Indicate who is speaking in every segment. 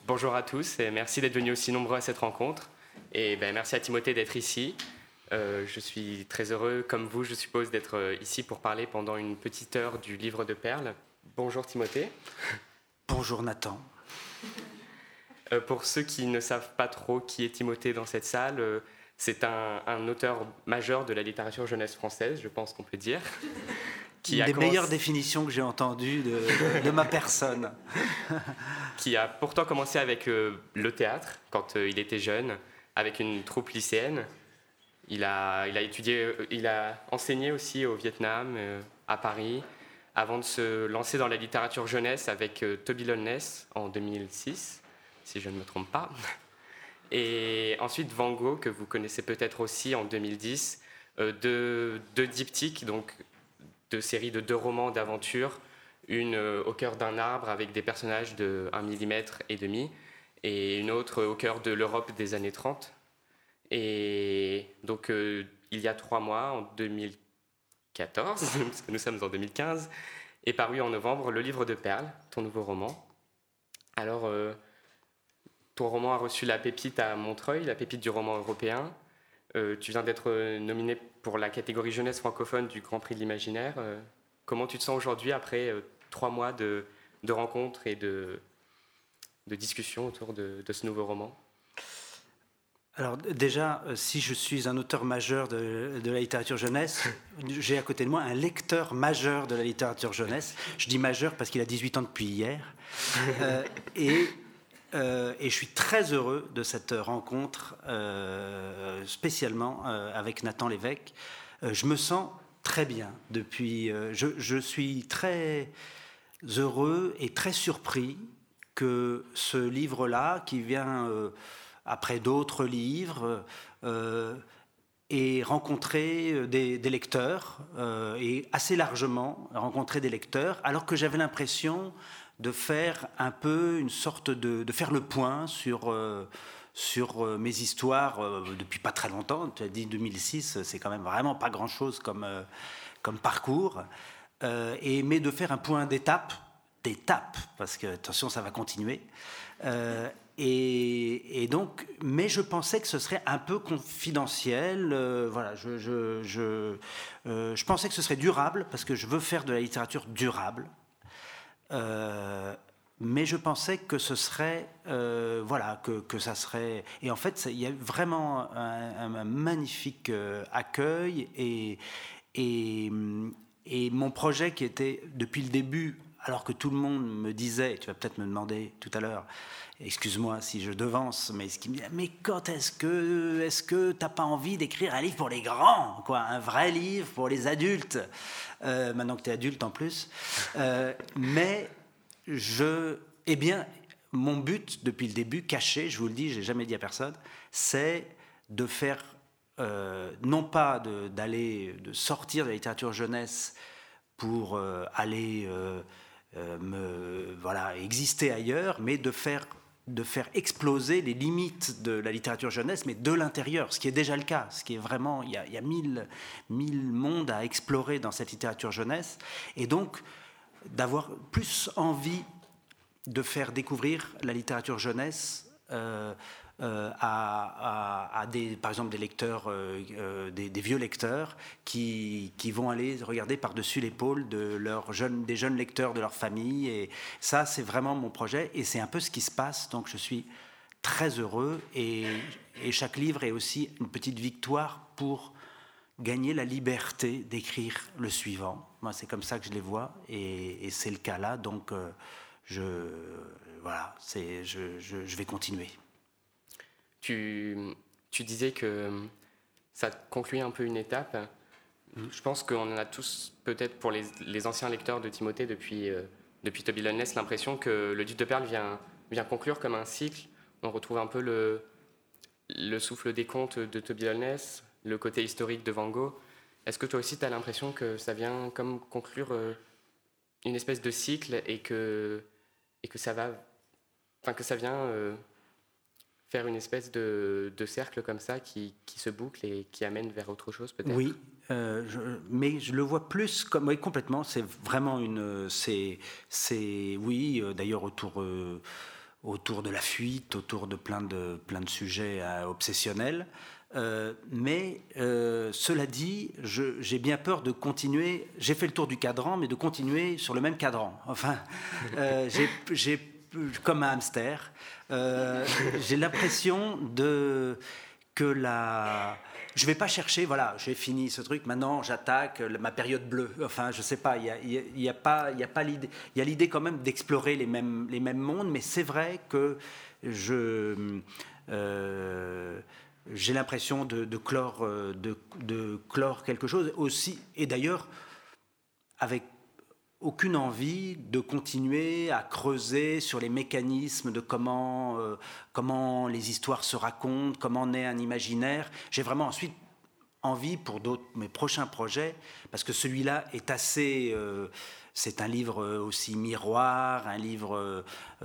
Speaker 1: Bonjour à tous et merci d'être venus aussi nombreux à cette rencontre. Et merci à Timothée d'être ici. Je suis très heureux, comme vous, je suppose, d'être ici pour parler pendant une petite heure du livre de Perles. Bonjour Timothée.
Speaker 2: Bonjour Nathan.
Speaker 1: Pour ceux qui ne savent pas trop qui est Timothée dans cette salle, c'est un auteur majeur de la littérature jeunesse française, je pense qu'on peut dire.
Speaker 2: Une des meilleures définitions que j'ai entendues de ma personne.
Speaker 1: Qui a pourtant commencé avec le théâtre, quand il était jeune, avec une troupe lycéenne. Il a enseigné aussi au Vietnam, à Paris, avant de se lancer dans la littérature jeunesse avec Toby Lowness en 2006, si je ne me trompe pas. Et ensuite Van Gogh, que vous connaissez peut-être aussi en 2010, deux diptyques, donc deux séries de 2 romans d'aventure, une au cœur d'un arbre avec des personnages de 1,5 mm et une autre au cœur de l'Europe des années 30. Et donc il y a 3 mois, en 2014, parce que nous sommes en 2015, est paru en novembre Le Livre de Perles, ton nouveau roman. Alors, ton roman a reçu la pépite à Montreuil, la pépite du roman européen. Tu viens d'être nominé pour la catégorie jeunesse francophone du Grand Prix de l'Imaginaire. Comment tu te sens aujourd'hui après 3 mois de rencontres et de discussions autour de ce nouveau roman ?
Speaker 2: Alors déjà, si je suis un auteur majeur de la littérature jeunesse, j'ai à côté de moi un lecteur majeur de la littérature jeunesse. Je dis majeur parce qu'il a 18 ans depuis hier. Et je suis très heureux de cette rencontre, spécialement avec Nathan Lévesque. Je me sens très bien depuis. Je suis très heureux et très surpris que ce livre-là, qui vient après d'autres livres, ait rencontré des lecteurs, et assez largement rencontré des lecteurs, alors que j'avais l'impression de faire un peu une sorte de faire le point sur mes histoires depuis pas très longtemps. Tu as dit 2006, c'est quand même vraiment pas grand-chose comme parcours, mais de faire un point d'étape, parce que attention, ça va continuer. Et donc, mais je pensais que ce serait un peu confidentiel. Voilà, je pensais que ce serait durable, parce que je veux faire de la littérature durable. Mais je pensais que ce serait, que ça serait. Et en fait, il y a vraiment un magnifique accueil et mon projet qui était depuis le début, alors que tout le monde me disait, tu vas peut-être me demander tout à l'heure, excuse-moi si je devance, mais ce qui me dit, mais quand est-ce que t'as pas envie d'écrire un livre pour les grands, quoi, un vrai livre pour les adultes, maintenant que t'es adulte en plus, mais mon but depuis le début, caché, je vous le dis, j'ai jamais dit à personne, c'est de faire, non pas de sortir de la littérature jeunesse pour aller exister ailleurs, mais de faire exploser les limites de la littérature jeunesse, mais de l'intérieur, ce qui est déjà le cas, ce qui est vraiment, il y a mille mondes à explorer dans cette littérature jeunesse, et donc d'avoir plus envie de faire découvrir la littérature jeunesse à par exemple des lecteurs, des vieux lecteurs qui vont aller regarder par-dessus l'épaule des jeunes lecteurs de leur famille. Et ça, c'est vraiment mon projet, et c'est un peu ce qui se passe. Donc je suis très heureux, et chaque livre est aussi une petite victoire pour gagner la liberté d'écrire le suivant. Moi, c'est comme ça que je les vois, et c'est le cas là. Donc je vais continuer.
Speaker 1: Tu disais que ça concluait un peu une étape. Je pense qu'on en a tous, peut-être pour les anciens lecteurs de Timothée depuis Toby Lowness, l'impression que le Duc de Perles vient conclure comme un cycle. On retrouve un peu le souffle des contes de Toby Lowness, le côté historique de Van Gogh. Est-ce que toi aussi tu as l'impression que ça vient comme conclure une espèce de cycle, et que ça vient faire une espèce de cercle comme ça qui se boucle et qui amène vers autre chose, peut-être ?
Speaker 2: Oui, mais je le vois plus comme... Oui, complètement, c'est vraiment une... Oui, d'ailleurs, autour autour de la fuite, autour de plein de sujets obsessionnels. Mais cela dit, j'ai bien peur de continuer. J'ai fait le tour du cadran, mais de continuer sur le même cadran. Enfin, j'ai comme un hamster. J'ai l'impression que je vais pas chercher. Voilà, j'ai fini ce truc. Maintenant, j'attaque ma période bleue. Enfin, je sais pas. Il y a pas l'idée. Il y a l'idée quand même d'explorer les mêmes mondes, mais c'est vrai que j'ai l'impression de clore quelque chose aussi, et d'ailleurs avec aucune envie de continuer à creuser sur les mécanismes de comment les histoires se racontent, comment naît un imaginaire. J'ai vraiment ensuite envie pour mes prochains projets, parce que celui-là est assez... c'est un livre aussi miroir, un livre...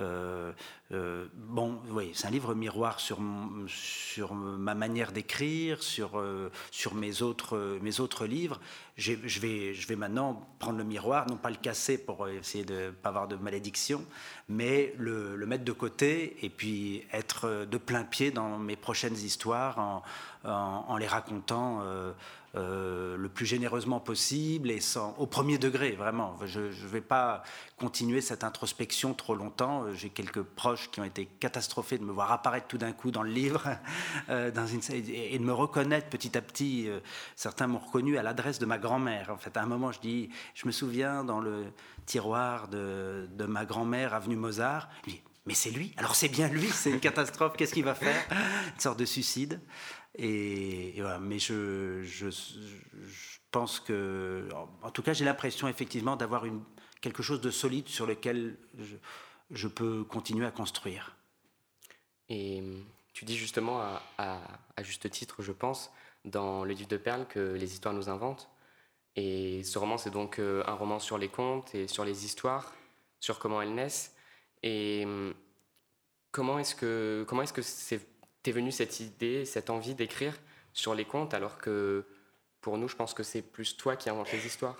Speaker 2: c'est un livre miroir sur ma manière d'écrire, sur mes autres livres. Je vais maintenant prendre le miroir, non pas le casser pour essayer de ne pas avoir de malédiction, mais le mettre de côté et puis être de plein pied dans mes prochaines histoires en les racontant le plus généreusement possible et au premier degré, vraiment. Je ne vais pas continuer cette introspection trop longtemps. J'ai quelques proches qui ont été catastrophés de me voir apparaître tout d'un coup dans le livre et de me reconnaître petit à petit. Certains m'ont reconnu à l'adresse de ma grand-mère. En fait, à un moment, je me souviens dans le tiroir de ma grand-mère, avenue Mozart, je dis, mais c'est lui, alors c'est bien lui, c'est une catastrophe, qu'est-ce qu'il va faire? Une sorte de suicide. Et voilà, mais je pense que, en tout cas, j'ai l'impression effectivement d'avoir quelque chose de solide sur lequel je peux continuer à construire.
Speaker 1: Et tu dis justement, à juste titre, je pense, dans le livre de Perles, que les histoires nous inventent. Et ce roman, c'est donc un roman sur les contes et sur les histoires, sur comment elles naissent. Et comment est-ce que t'es venue cette idée, cette envie d'écrire sur les contes, alors que pour nous, je pense que c'est plus toi qui inventes les histoires?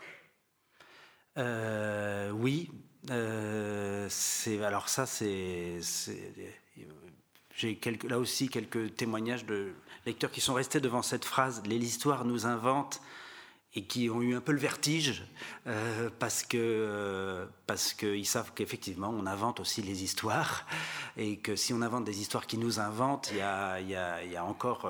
Speaker 2: Oui. Alors ça, j'ai là aussi quelques témoignages de lecteurs qui sont restés devant cette phrase « l'histoire nous invente » et qui ont eu un peu le vertige parce qu'ils savent qu'effectivement on invente aussi les histoires et que si on invente des histoires qui nous inventent, il y a encore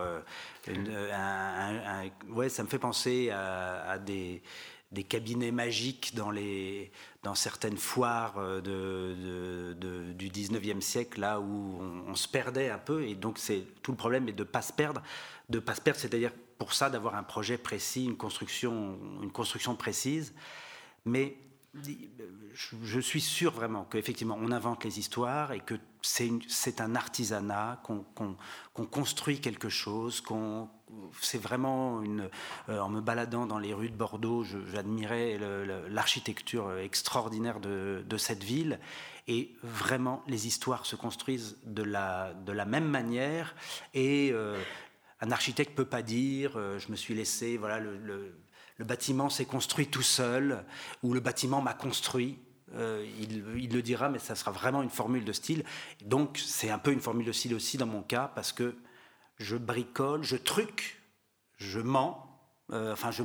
Speaker 2: ouais, ça me fait penser à des cabinets magiques dans certaines foires du 19e siècle, là où on se perdait un peu, et donc c'est tout le problème est de ne pas se perdre, c'est-à-dire pour ça d'avoir un projet précis, une construction précise, mais je suis sûr vraiment qu'effectivement on invente les histoires et que c'est un artisanat, qu'on construit quelque chose, c'est vraiment en me baladant dans les rues de Bordeaux, j'admirais l'architecture extraordinaire de cette ville, et vraiment les histoires se construisent de la même manière, et un architecte ne peut pas dire je me suis laissé, voilà, le bâtiment s'est construit tout seul, ou le bâtiment m'a construit. Il le dira, mais ça sera vraiment une formule de style. Donc c'est un peu une formule de style aussi dans mon cas, parce que je bricole, je truque, je mens. Je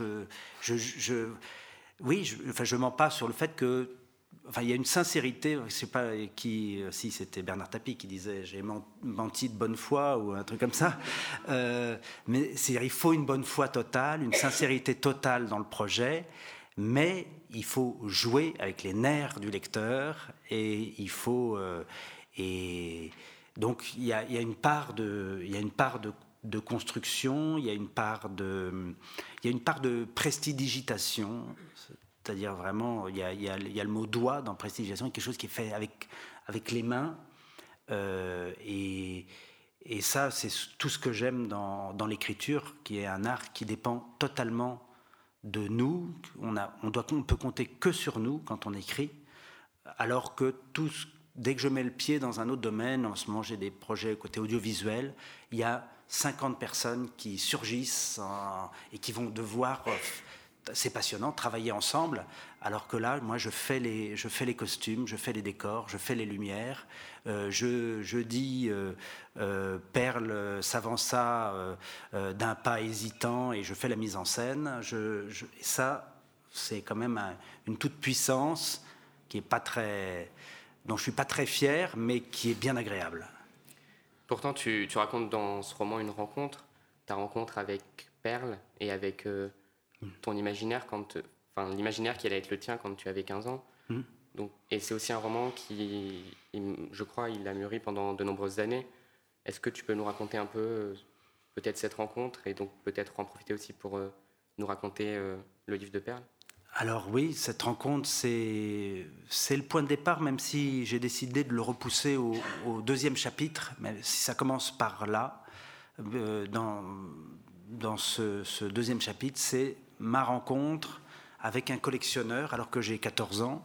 Speaker 2: mens pas sur le fait que... Enfin, il y a une sincérité, je ne sais pas qui, si c'était Bernard Tapie qui disait « j'ai menti de bonne foi » ou un truc comme ça. Mais il faut une bonne foi totale, une sincérité totale dans le projet, mais il faut jouer avec les nerfs du lecteur, et il faut... donc il y a une part de construction, il y a une part de prestidigitation. C'est-à-dire vraiment, il y a le mot doigt dans prestidigitation, quelque chose qui est fait avec les mains. Et ça, c'est tout ce que j'aime dans l'écriture, qui est un art qui dépend totalement de nous. On peut compter que sur nous quand on écrit, alors que dès que je mets le pied dans un autre domaine, en ce moment j'ai des projets côté audiovisuel, il y a 50 personnes qui surgissent et qui vont devoir c'est passionnant, travailler ensemble, alors que là, moi, je fais les costumes, je fais les décors, je fais les lumières, je dis Perle s'avance d'un pas hésitant et je fais la mise en scène. Et ça, c'est quand même une toute-puissance qui est pas très, dont je suis pas très fier, mais qui est bien agréable.
Speaker 1: Pourtant, tu racontes dans ce roman une rencontre, ta rencontre avec Perle et avec ton imaginaire, l'imaginaire qui allait être le tien quand tu avais 15 ans. Donc, et c'est aussi un roman qui, je crois, il a mûri pendant de nombreuses années. Est-ce que tu peux nous raconter un peu peut-être cette rencontre et donc peut-être en profiter aussi pour nous raconter le livre de Perle?
Speaker 2: Alors oui, cette rencontre, c'est le point de départ, même si j'ai décidé de le repousser au deuxième chapitre, même si ça commence par là, dans ce deuxième chapitre, c'est ma rencontre avec un collectionneur, alors que j'ai 14 ans,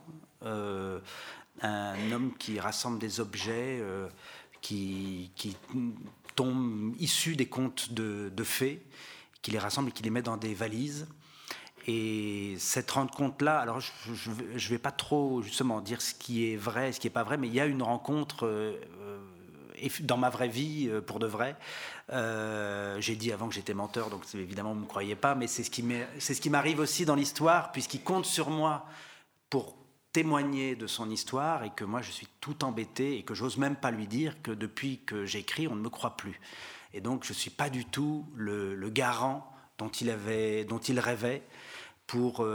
Speaker 2: un homme qui rassemble des objets qui tombent issus des contes de fées, qui les rassemble et qui les met dans des valises. Et cette rencontre-là, alors je ne vais pas trop justement dire ce qui est vrai, ce qui n'est pas vrai, mais il y a une rencontre dans ma vraie vie, pour de vrai. J'ai dit avant que j'étais menteur, donc évidemment vous ne me croyez pas, mais c'est ce qui m'arrive aussi dans l'histoire, puisqu'il compte sur moi pour témoigner de son histoire et que moi je suis tout embêté et que j'ose même pas lui dire que depuis que j'écris, on ne me croit plus. Et donc je ne suis pas du tout le garant dont il rêvait pour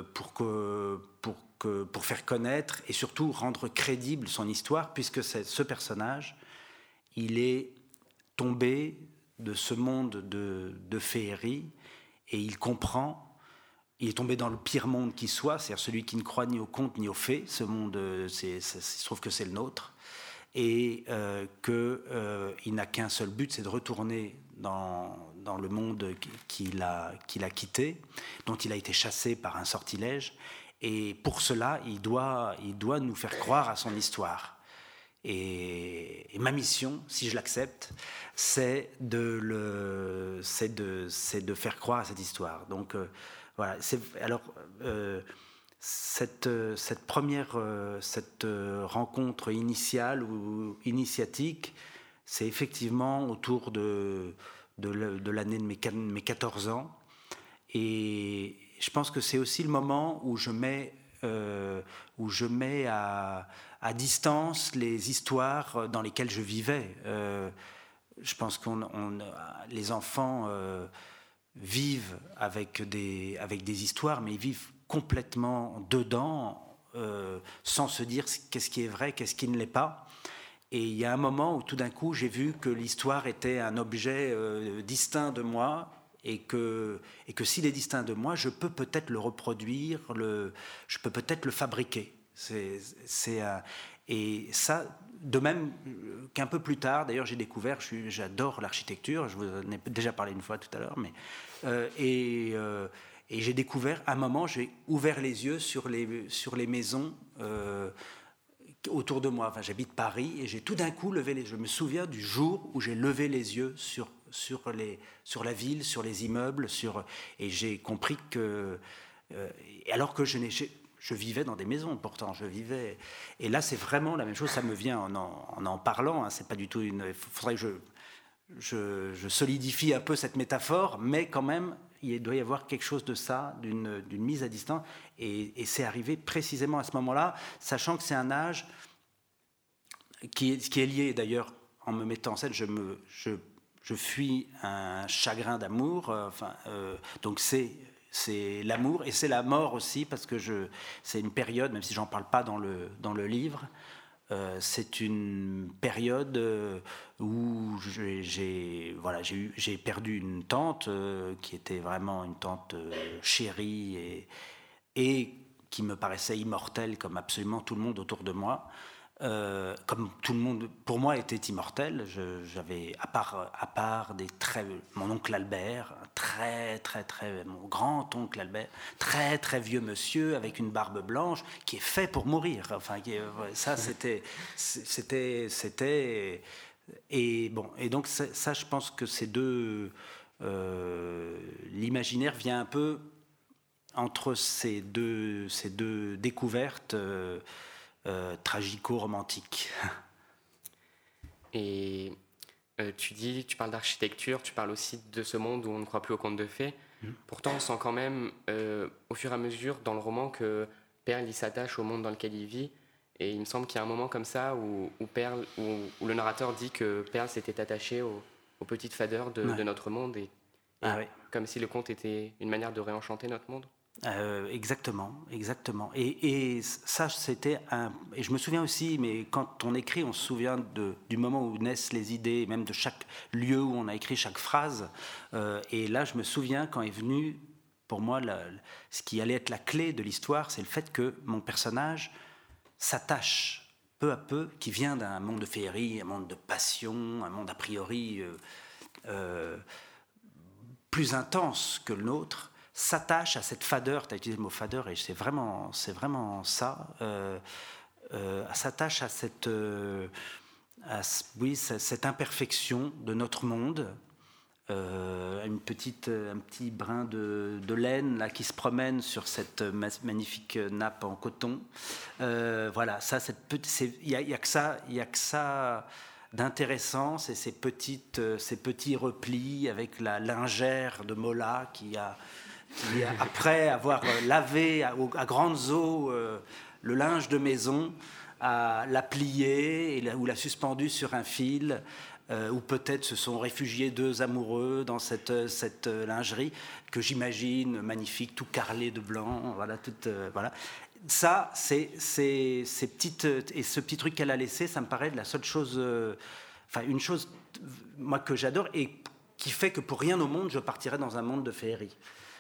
Speaker 2: faire connaître et surtout rendre crédible son histoire, puisque ce personnage, il est tombé de ce monde de féerie et il est tombé dans le pire monde qui soit, c'est-à-dire celui qui ne croit ni aux contes ni aux fées. Ce monde, il se trouve que c'est le nôtre, et qu'il n'a qu'un seul but, c'est de retourner dans le monde qu'il a quitté, dont il a été chassé par un sortilège. Et pour cela, il doit nous faire croire à son histoire. Et ma mission, si je l'accepte, c'est de faire croire à cette histoire. Donc voilà. Cette rencontre initiale ou initiatique, c'est effectivement autour de l'année de mes 14 ans. Et je pense que c'est aussi le moment où je mets à distance les histoires dans lesquelles je vivais. Je pense que les enfants vivent avec des histoires, mais ils vivent complètement dedans, sans se dire qu'est-ce qui est vrai, qu'est-ce qui ne l'est pas. Et il y a un moment où tout d'un coup j'ai vu que l'histoire était un objet distinct de moi, et que s'il est distinct de moi, je peux peut-être le reproduire, je peux peut-être le fabriquer. Et ça, de même qu'un peu plus tard, d'ailleurs j'ai découvert, j'adore l'architecture, je vous en ai déjà parlé une fois tout à l'heure, mais et j'ai découvert, à un moment, j'ai ouvert les yeux sur les maisons autour de moi. Enfin, j'habite Paris et j'ai tout d'un coup je me souviens du jour où j'ai levé les yeux sur la ville, sur les immeubles, et j'ai compris que alors que je vivais dans des maisons, pourtant et là c'est vraiment la même chose. Ça me vient en parlant, hein, c'est pas du tout il faudrait que je solidifie un peu cette métaphore, mais quand même il doit y avoir quelque chose de ça, d'une mise à distance, et c'est arrivé précisément à ce moment-là, sachant que c'est un âge qui est lié d'ailleurs. En me mettant en scène, je fuis un chagrin d'amour, donc c'est l'amour et c'est la mort aussi, parce que c'est une période, même si j'en parle pas dans le livre, c'est une période où j'ai perdu une tante qui était vraiment une tante chérie et qui me paraissait immortelle comme absolument tout le monde autour de moi. Comme tout le monde pour moi était immortel. J'avais à part mon oncle Albert, mon grand oncle Albert, très très vieux monsieur avec une barbe blanche qui est fait pour mourir. Enfin, ça c'était et bon, et donc ça je pense que ces deux l'imaginaire vient un peu entre ces deux découvertes tragico-romantiques.
Speaker 1: Et tu parles d'architecture, tu parles aussi de ce monde où on ne croit plus aux contes de fées. Pourtant, on sent quand même, au fur et à mesure, dans le roman, que Perle, il s'attache au monde dans lequel il vit. Et il me semble qu'il y a un moment comme ça où le narrateur dit que Perle s'était attachée aux petites fadeurs de notre monde. Et comme si le conte était une manière de réenchanter notre monde.
Speaker 2: Exactement. Et ça, c'était et je me souviens aussi, mais quand on écrit, on se souvient du moment où naissent les idées, même de chaque lieu où on a écrit chaque phrase. Et là, je me souviens quand est venu, pour moi, ce qui allait être la clé de l'histoire, c'est le fait que mon personnage s'attache peu à peu, qui vient d'un monde de féerie, un monde de passion, un monde a priori plus intense que le nôtre, s'attache à cette fadeur, tu as utilisé le mot fadeur et c'est vraiment ça, s'attache à cette imperfection de notre monde, un petit brin de laine là, qui se promène sur cette magnifique nappe en coton. Voilà, ça, il y a que ça d'intéressant, c'est ces petits replis avec la lingère de Mola qui après avoir lavé à grandes eaux le linge de maison, l'a plié ou l'a suspendu sur un fil, ou peut-être se sont réfugiés deux amoureux dans cette lingerie que j'imagine magnifique, tout carrelé de blanc, voilà, voilà. Ça, ces petites, et ce petit truc qu'elle a laissé, ça me paraît de la seule chose, une chose, moi, que j'adore et qui fait que pour rien au monde, je partirais dans un monde de féerie.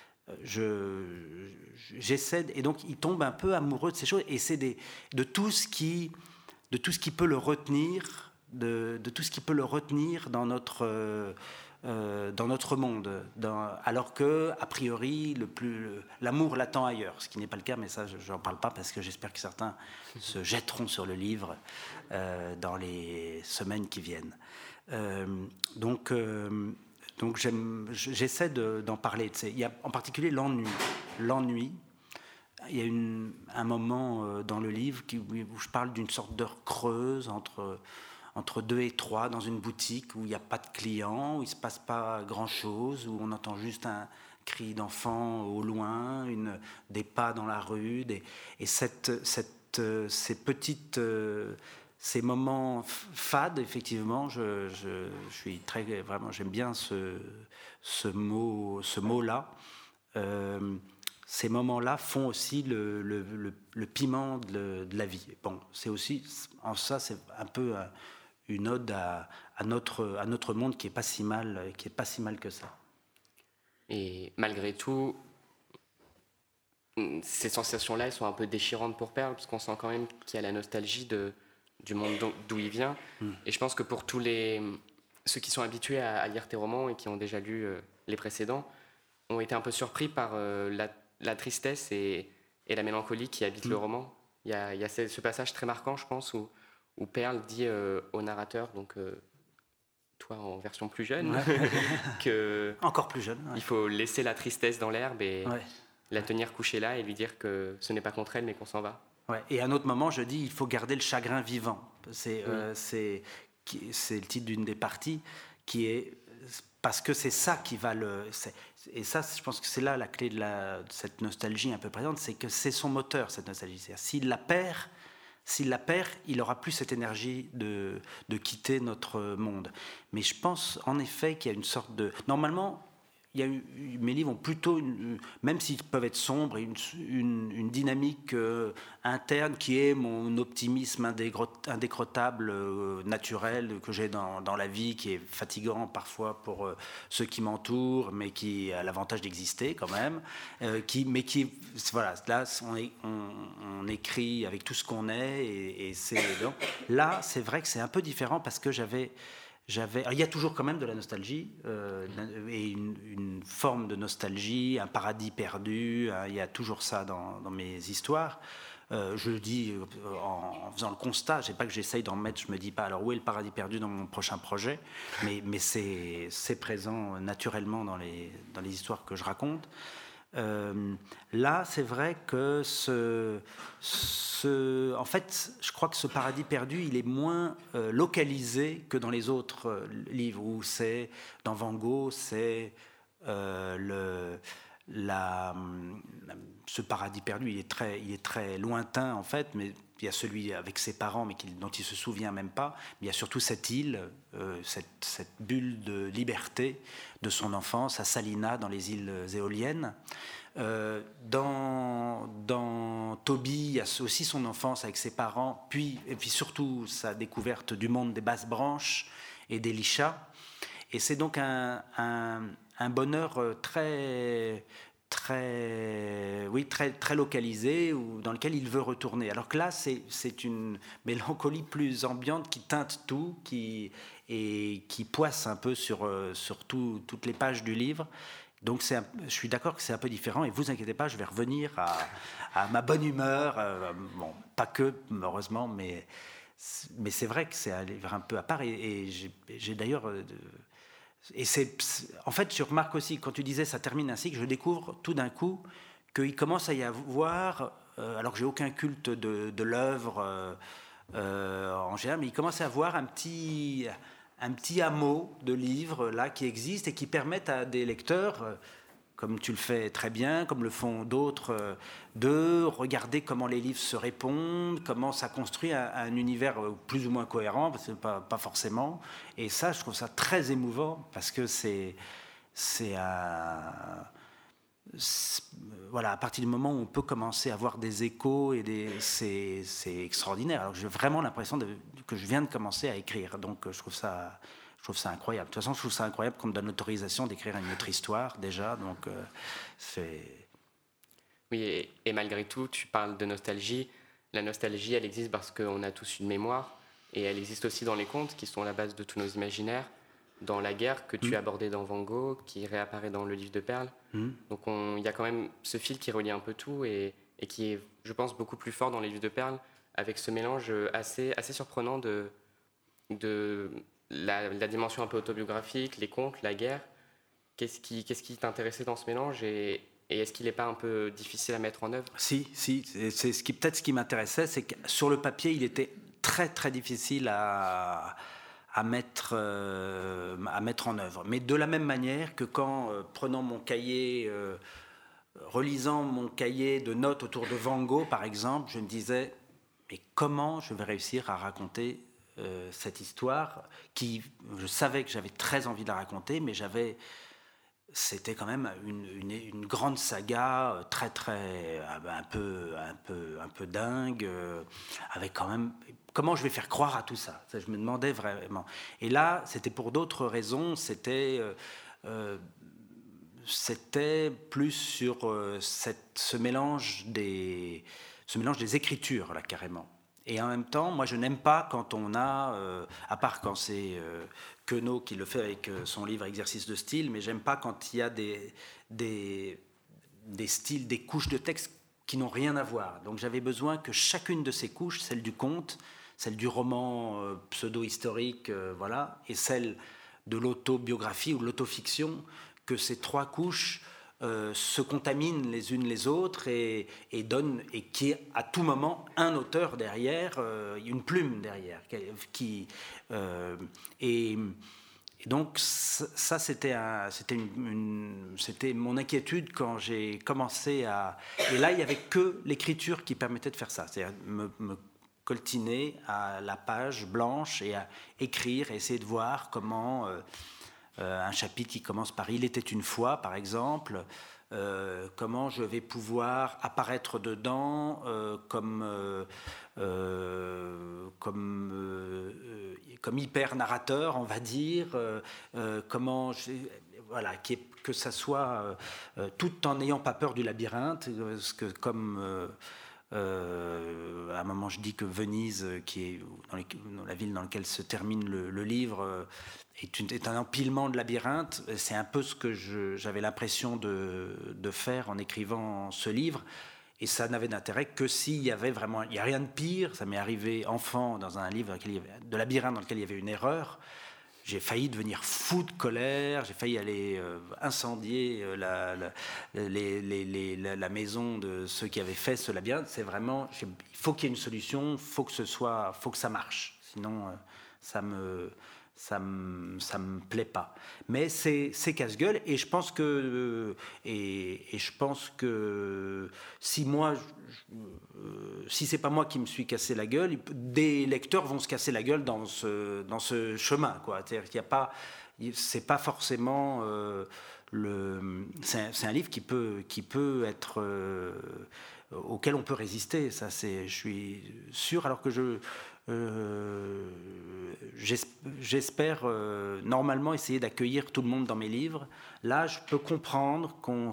Speaker 2: J'essaie, et donc il tombe un peu amoureux de ces choses, et c'est de tout ce qui peut le retenir, de tout ce qui peut le retenir dans notre monde, alors que a priori l'amour l'attend ailleurs, ce qui n'est pas le cas, mais ça j'en parle pas parce que j'espère que certains se jetteront sur le livre dans les semaines qui viennent. Donc j'essaie d'en parler. Il y a en particulier l'ennui. Il y a un moment dans le livre où je parle d'une sorte d'heure creuse entre 2 et 3 dans une boutique où il n'y a pas de clients, où il ne se passe pas grand-chose, où on entend juste un cri d'enfant au loin, des pas dans la rue, et ces petites... ces moments fades, effectivement, je suis vraiment, j'aime bien ce mot-là. Ces moments-là font aussi le piment de la vie. Bon, c'est aussi, en ça, c'est un peu une ode à notre monde qui est pas si mal que ça.
Speaker 1: Et malgré tout, ces sensations-là, elles sont un peu déchirantes pour Perle, parce qu'on sent quand même qu'il y a la nostalgie du monde d'où il vient. Et je pense que pour tous ceux qui sont habitués à lire tes romans et qui ont déjà lu les précédents, ont été un peu surpris par la tristesse et la mélancolie qui habitent le roman. Il y a ce passage très marquant, je pense, où Perle dit au narrateur, donc toi en version plus jeune, que
Speaker 2: encore plus jeune,
Speaker 1: il faut laisser la tristesse dans l'herbe et la tenir couchée là et lui dire que ce n'est pas contre elle mais qu'on s'en va.
Speaker 2: Ouais. Et à un autre moment, je dis il faut garder le chagrin vivant. C'est le titre d'une des parties qui est parce que c'est ça qui va et ça, je pense que c'est là la clé de cette nostalgie un peu présente, c'est que c'est son moteur, cette nostalgie. C'est-à-dire, s'il la perd, il n'aura plus cette énergie de quitter notre monde. Mais je pense en effet qu'il y a une sorte de... Normalement, mes livres ont plutôt, même s'ils peuvent être sombres, une dynamique interne qui est mon optimisme indécrottable, naturel, que j'ai dans la vie, qui est fatigant parfois pour ceux qui m'entourent, mais qui a l'avantage d'exister quand même. Voilà, là, on écrit avec tout ce qu'on est, et là, c'est vrai que c'est un peu différent parce que il y a toujours quand même de la nostalgie et une forme de nostalgie, un paradis perdu. Il y a toujours ça dans mes histoires. Je le dis en faisant le constat. C'est pas que j'essaye d'en mettre. Je me dis pas alors où est le paradis perdu dans mon prochain projet, mais c'est présent naturellement dans les histoires que je raconte. Là, c'est vrai que en fait, je crois que ce paradis perdu, il est moins localisé que dans les autres livres où c'est, dans Van Gogh, c'est la, ce paradis perdu, il est très lointain en fait, mais il y a celui avec ses parents, mais dont il se souvient même pas. Mais il y a surtout cette île, cette bulle de liberté de son enfance à Salina, dans les îles éoliennes. Dans Toby, il y a aussi son enfance avec ses parents, et puis surtout sa découverte du monde des basses branches et des lichas. Et c'est donc un bonheur très localisé, dans lequel il veut retourner. Alors que là, c'est une mélancolie plus ambiante qui teinte tout, et qui poisse un peu sur toutes les pages du livre. Donc je suis d'accord que c'est un peu différent, et vous inquiétez pas, je vais revenir à ma bonne humeur. Bon, pas que, heureusement, mais c'est vrai que c'est un livre un peu à part, et j'ai d'ailleurs... en fait, je remarque aussi, quand tu disais ça termine ainsi, que je découvre tout d'un coup qu'il commence à y avoir, alors que j'ai aucun culte de l'œuvre en général, mais il commence à y avoir un petit hameau de livres là qui existe et qui permettent à des lecteurs, comme tu le fais très bien, comme le font d'autres, de regarder comment les livres se répondent, comment ça construit un univers plus ou moins cohérent, parce que pas forcément. Et ça, je trouve ça très émouvant, parce que voilà, à partir du moment où on peut commencer à avoir des échos, c'est extraordinaire. Alors j'ai vraiment l'impression que je viens de commencer à écrire, donc je trouve ça incroyable. De toute façon, je trouve ça incroyable qu'on me donne l'autorisation d'écrire une autre histoire déjà, donc c'est...
Speaker 1: Oui, et malgré tout, tu parles de nostalgie. La nostalgie, elle existe parce qu'on a tous une mémoire, et elle existe aussi dans les contes qui sont la base de tous nos imaginaires, dans la guerre que tu as abordée dans Van Gogh, qui réapparaît dans le livre de Perles. Donc il y a quand même ce fil qui relie un peu tout, et qui est, je pense, beaucoup plus fort dans les livres de Perles, avec ce mélange assez surprenant de la dimension un peu autobiographique, les contes, la guerre. Qu'est-ce qui t'intéressait dans ce mélange, et est-ce qu'il n'est pas un peu difficile à mettre en œuvre ?
Speaker 2: Si, c'est peut-être ce qui m'intéressait, c'est que sur le papier, il était très très difficile à mettre en œuvre. Mais de la même manière que quand, prenant mon cahier, relisant mon cahier de notes autour de Van Gogh, par exemple, je me disais, mais comment je vais réussir à raconter cette histoire qui, je savais que j'avais très envie de la raconter, mais c'était quand même une grande saga, très très un peu dingue, avec quand même, comment je vais faire croire à tout ça, je me demandais vraiment. Et là, c'était pour d'autres raisons, c'était plus sur ce mélange des écritures là, carrément. Et en même temps, moi je n'aime pas quand on a, à part quand c'est Queneau qui le fait avec son livre Exercice de style, mais j'aime pas quand il y a des styles, des couches de texte qui n'ont rien à voir. Donc j'avais besoin que chacune de ces couches, celle du conte, celle du roman pseudo-historique, voilà, et celle de l'autobiographie ou de l'autofiction, que ces trois couches se contaminent les unes les autres, et donnent, et qui est à tout moment un auteur derrière, une plume derrière, et donc ça c'était mon inquiétude quand j'ai commencé à... Et là, il n'y avait que l'écriture qui permettait de faire ça, c'est-à-dire me coltiner à la page blanche et à écrire, et essayer de voir comment... un chapitre qui commence par « Il était une fois », par exemple, comment je vais pouvoir apparaître dedans comme hyper narrateur, on va dire, comment voilà, que ça soit tout en n'ayant pas peur du labyrinthe, parce que comme à un moment je dis que Venise, qui est dans la ville dans laquelle se termine le livre, est un empilement de labyrinthes. C'est un peu ce que j'avais l'impression de faire en écrivant ce livre, et ça n'avait d'intérêt que s'il y avait vraiment... Il n'y a rien de pire, ça m'est arrivé enfant dans un livre de labyrinthe dans lequel il y avait une erreur. j'ai failli devenir fou de colère, j'ai failli aller incendier la maison de ceux qui avaient fait ce labyrinthe. C'est vraiment, il faut qu'il y ait une solution, faut que ça marche. Sinon, ça me plaît pas. Mais c'est casse-gueule, et je pense que si c'est pas moi qui me suis cassé la gueule, des lecteurs vont se casser la gueule dans ce chemin, quoi. C'est-à-dire qu'il y a pas, c'est pas forcément c'est un livre qui peut être auquel on peut résister. Ça, je suis sûr. Alors que j'espère normalement essayer d'accueillir tout le monde dans mes livres. Là, je peux comprendre qu'on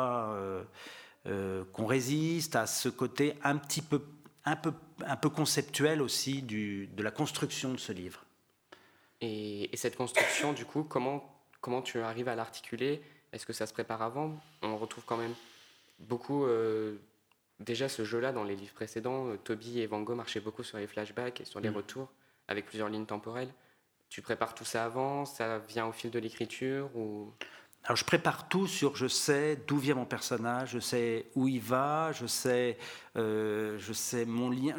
Speaker 2: résiste à ce côté un peu conceptuel aussi de la construction de ce livre.
Speaker 1: Et cette construction, du coup, comment tu arrives à l'articuler? Est-ce que ça se prépare avant? On retrouve quand même beaucoup déjà ce jeu-là dans les livres précédents. Toby et Van Gogh marchaient beaucoup sur les flashbacks et sur les retours, avec plusieurs lignes temporelles. Tu prépares tout ça avant? Ça vient au fil de l'écriture ou...
Speaker 2: Alors je prépare tout je sais d'où vient mon personnage, je sais où il va, je sais mon lien.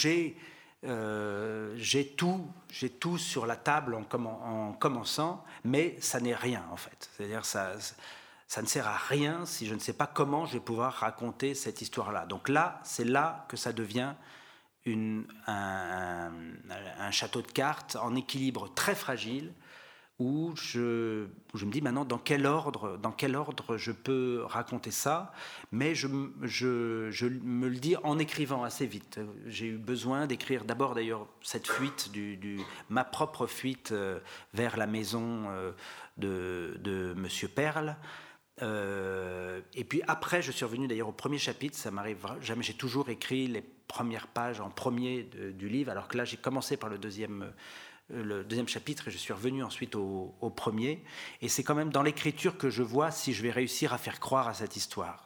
Speaker 2: J'ai tout sur la table en commençant, mais ça n'est rien en fait. C'est-à-dire ça ne sert à rien si je ne sais pas comment je vais pouvoir raconter cette histoire-là. Donc là, c'est là que ça devient un château de cartes en équilibre très fragile, où je me dis maintenant dans quel ordre je peux raconter ça, mais je me le dis en écrivant assez vite. J'ai eu besoin d'écrire d'abord d'ailleurs cette fuite, ma propre fuite vers la maison de Monsieur Perle. Et puis après, je suis revenu d'ailleurs au premier chapitre. Ça m'arrive jamais. J'ai toujours écrit les premières pages en premier du livre, alors que là, j'ai commencé par le deuxième chapitre et je suis revenu ensuite au premier. Et c'est quand même dans l'écriture que je vois si je vais réussir à faire croire à cette histoire.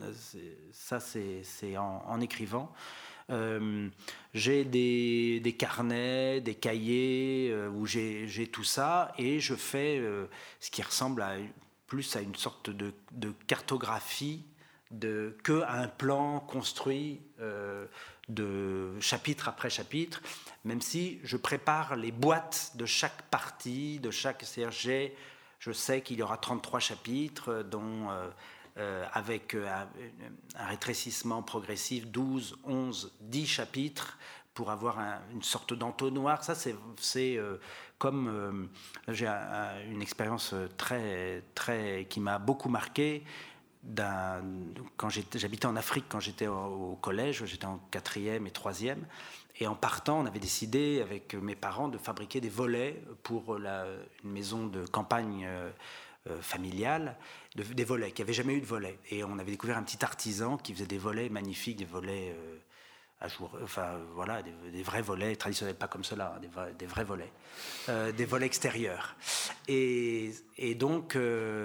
Speaker 2: C'est en écrivant. J'ai des carnets, des cahiers où j'ai tout ça, et je fais ce qui ressemble plus à une sorte de cartographie qu'à un plan construit de chapitre après chapitre, même si je prépare les boîtes de chaque partie, c'est-à-dire je sais qu'il y aura 33 chapitres, dont avec un rétrécissement progressif, 12, 11, 10 chapitres, pour avoir une sorte d'entonnoir. Ça, c'est comme... j'ai une expérience qui m'a beaucoup marqué. Quand j'habitais en Afrique, quand j'étais au collège, j'étais en 4e et 3e, et en partant, on avait décidé avec mes parents de fabriquer des volets pour une maison de campagne familiale, des volets qui n'avaient jamais eu de volets. Et on avait découvert un petit artisan qui faisait des volets magnifiques, des volets à jour, enfin voilà, des vrais volets traditionnels, pas comme cela, des vrais volets, des volets extérieurs. Et donc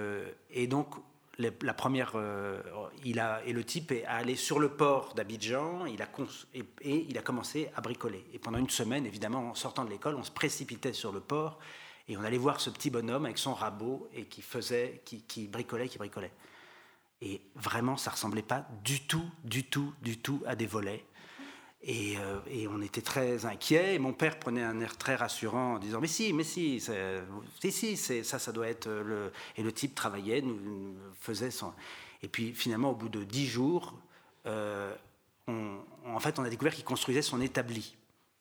Speaker 2: la première, le type est allé sur le port d'Abidjan, il a commencé à bricoler. Et pendant une semaine, évidemment, en sortant de l'école, on se précipitait sur le port et on allait voir ce petit bonhomme avec son rabot et qui bricolait. Et vraiment, ça ressemblait pas du tout à des volets. Et on était très inquiets. Et mon père prenait un air très rassurant en disant « Mais si, ça doit être le... » Et le type travaillait, nous faisait son... Et puis finalement, au bout de 10 jours, on a découvert qu'il construisait son établi.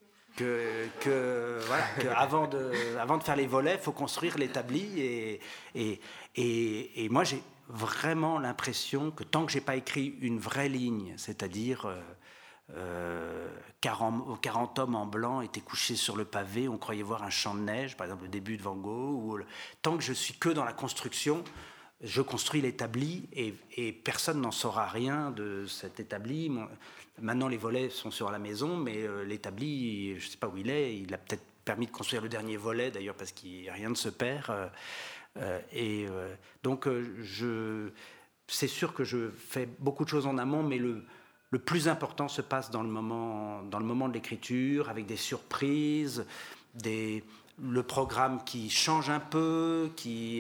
Speaker 2: Avant de faire les volets, il faut construire l'établi. Et moi, j'ai vraiment l'impression que tant que je n'ai pas écrit une vraie ligne, c'est-à-dire... 40 hommes en blanc étaient couchés sur le pavé, on croyait voir un champ de neige, par exemple le début de Van Gogh. Tant que je suis que dans la construction, je construis l'établi et personne n'en saura rien de cet établi. Maintenant les volets sont sur la maison, mais l'établi, je ne sais pas où il est. Il a peut-être permis de construire le dernier volet d'ailleurs, parce que rien ne se perd. Donc c'est sûr que je fais beaucoup de choses en amont, mais le plus important se passe dans le moment de l'écriture, avec des surprises, le programme qui change un peu,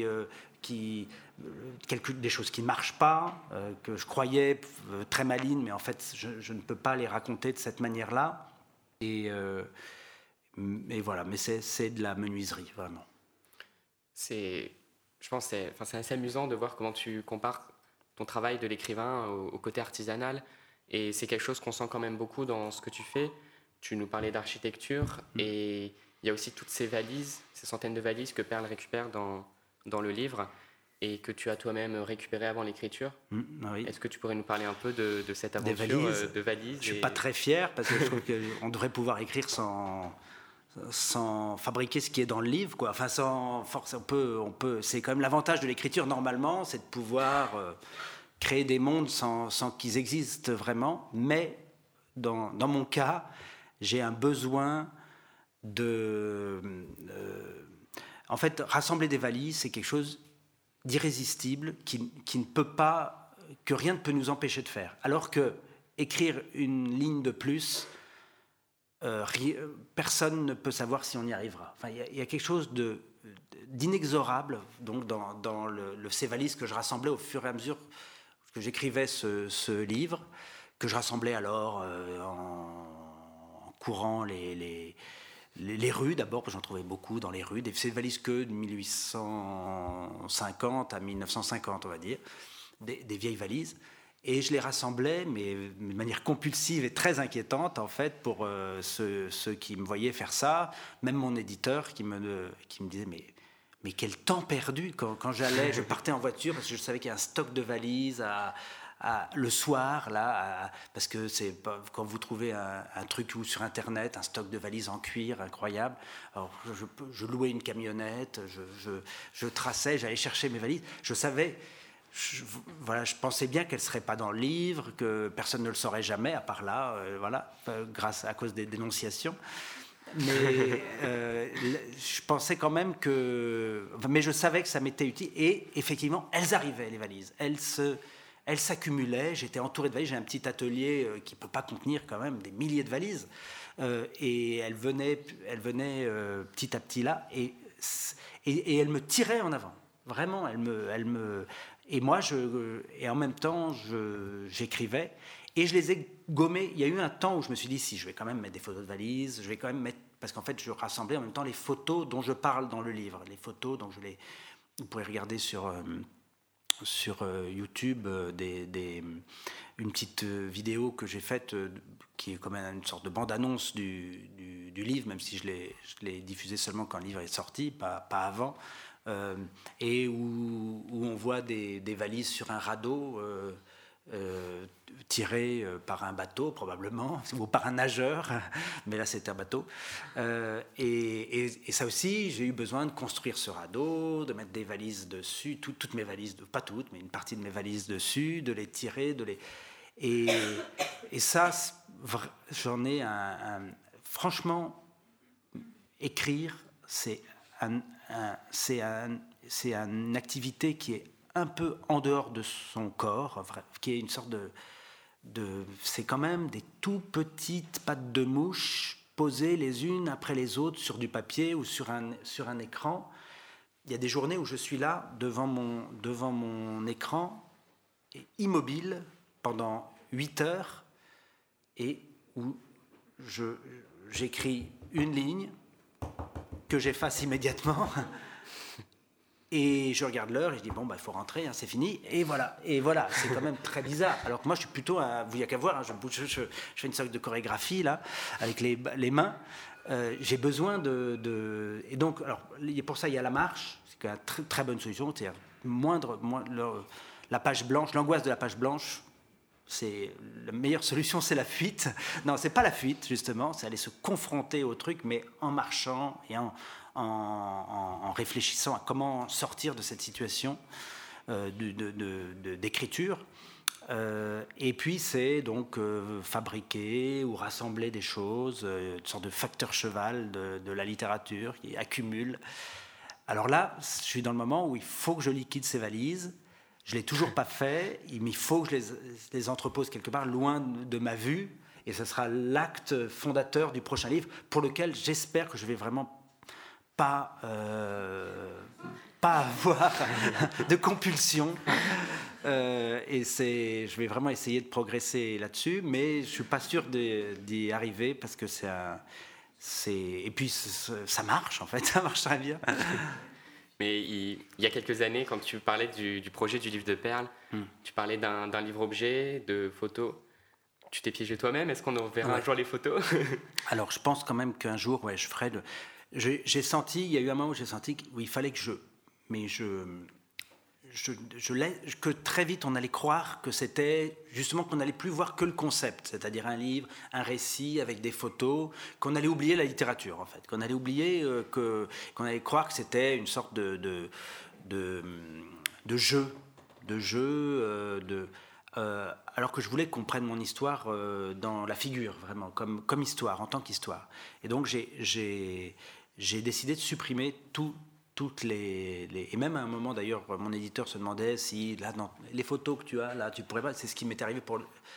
Speaker 2: des choses qui ne marchent pas, que je croyais très malignes, mais en fait, je ne peux pas les raconter de cette manière-là. Et voilà, mais c'est de la menuiserie, vraiment.
Speaker 1: Je pense que c'est assez amusant de voir comment tu compares ton travail de l'écrivain au côté artisanal. Et c'est quelque chose qu'on sent quand même beaucoup dans ce que tu fais. Tu nous parlais d'architecture et il y a aussi toutes ces valises, ces centaines de valises que Perle récupère dans le livre et que tu as toi-même récupérées avant l'écriture.
Speaker 2: Oui.
Speaker 1: Est-ce que tu pourrais nous parler un peu de cette aventure de valises?
Speaker 2: Je ne suis pas très fier parce que je trouve qu'on devrait pouvoir écrire sans fabriquer ce qui est dans le livre, quoi. Enfin, sans force, on peut. C'est quand même l'avantage de l'écriture normalement, c'est de pouvoir créer des mondes sans qu'ils existent vraiment. Mais dans mon cas, j'ai un besoin en fait, rassembler des valises, c'est quelque chose d'irrésistible qui ne peut pas, que rien ne peut nous empêcher de faire. Alors que écrire une ligne de plus, personne ne peut savoir si on y arrivera. Enfin, il y a quelque chose d'inexorable donc dans ces valises que je rassemblais au fur et à mesure que j'écrivais ce livre, que je rassemblais alors en courant les rues d'abord, parce que j'en trouvais beaucoup dans les rues, ces valises que de 1850 à 1950, on va dire, des vieilles valises. Et je les rassemblais, mais de manière compulsive et très inquiétante, en fait, pour ceux qui me voyaient faire ça. Même mon éditeur qui me disait, mais quel temps perdu quand je partais en voiture, parce que je savais qu'il y a un stock de valises le soir, là, parce que quand vous trouvez un truc sur Internet, un stock de valises en cuir incroyable, alors je louais une camionnette, je traçais, j'allais chercher mes valises, je savais... Je pensais bien qu'elle ne serait pas dans le livre, que personne ne le saurait jamais, à part là, à cause des dénonciations. Mais je pensais quand même mais je savais que ça m'était utile. Et effectivement, elles arrivaient, les valises. Elles s'accumulaient. J'étais entouré de valises. J'ai un petit atelier qui ne peut pas contenir quand même des milliers de valises. Et elles venaient petit à petit là. Et elles me tiraient en avant. Vraiment, et moi, et en même temps, j'écrivais et je les ai gommés. Il y a eu un temps où je me suis dit, si je vais quand même mettre des photos de valises, je vais quand même mettre, parce qu'en fait, je rassemblais en même temps les photos dont je parle dans le livre, les photos dont vous pourrez regarder sur YouTube une petite vidéo que j'ai faite qui est comme une sorte de bande-annonce du livre, même si je l'ai diffusé seulement quand le livre est sorti, pas avant. Et où on voit des valises sur un radeau tirées par un bateau probablement, ou par un nageur, mais là c'est un bateau. Et ça aussi, j'ai eu besoin de construire ce radeau, de mettre des valises dessus, toutes mes valises, pas toutes, mais une partie de mes valises dessus, de les tirer, et ça, j'en ai franchement, écrire, c'est une activité qui est un peu en dehors de son corps, qui est une sorte c'est quand même des tout petites pattes de mouche posées les unes après les autres sur du papier ou sur un écran. Il y a des journées où je suis là devant mon écran, immobile pendant 8 heures, et où j'écris une ligne que j'efface immédiatement et je regarde l'heure et je dis bon, il faut rentrer, c'est fini, et voilà, c'est quand même très bizarre. Alors que moi je suis plutôt vous n'y a qu'à voir, je fais une sorte de chorégraphie là avec les mains. J'ai besoin et donc alors pour ça il y a la marche, c'est une très, très bonne solution, c'est-à-dire la page blanche, l'angoisse de la page blanche. C'est la meilleure solution, c'est la fuite. Non, c'est pas la fuite justement, c'est aller se confronter au truc, mais en marchant et en réfléchissant à comment sortir de cette situation d'écriture. Et puis c'est donc fabriquer ou rassembler des choses, une sorte de facteur cheval de la littérature qui accumule. Alors là, je suis dans le moment où il faut que je liquide ces valises. Je ne l'ai toujours pas fait, mais il faut que je les entrepose quelque part loin de ma vue, et ce sera l'acte fondateur du prochain livre, pour lequel j'espère que je vais vraiment pas avoir de compulsion. Et je vais vraiment essayer de progresser là-dessus, mais je suis pas sûr d'y arriver parce que et puis ça marche en fait, ça marche très bien.
Speaker 1: Mais il y a quelques années, quand tu parlais du projet du livre de perles, tu parlais d'un livre-objet, de photos. Tu t'es piégé toi-même. Est-ce qu'on en verra un jour les photos?
Speaker 2: Alors, je pense quand même qu'un jour, je ferai j'ai senti, il y a eu un moment où j'ai senti où il fallait que que très vite on allait croire que c'était justement qu'on n'allait plus voir que le concept, c'est-à-dire un livre, un récit avec des photos, qu'on allait oublier la littérature en fait, qu'on allait oublier qu'on allait croire que c'était une sorte de jeu, alors que je voulais qu'on prenne mon histoire dans la figure vraiment, comme histoire, en tant qu'histoire. Et donc j'ai décidé de supprimer toutes et même à un moment d'ailleurs mon éditeur se demandait si là dans les photos que tu as là tu pourrais pas, c'est ce qui m'est arrivé pour